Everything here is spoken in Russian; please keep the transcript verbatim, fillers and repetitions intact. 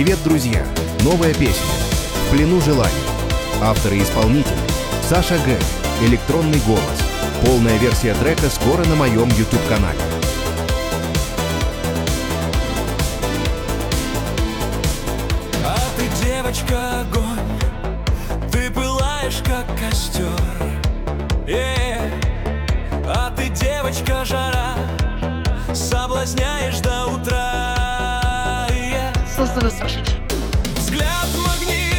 Привет, друзья! Новая песня «В плену желаний». Автор и исполнитель Саша Г. Электронный голос. Полная версия трека скоро на моем YouTube-канале. А ты, девочка, огонь, ты пылаешь, как костер. Э-э. А ты, девочка, жара, соблазняешь до утра. Э-э. Создана Саша. Взгляд магнит.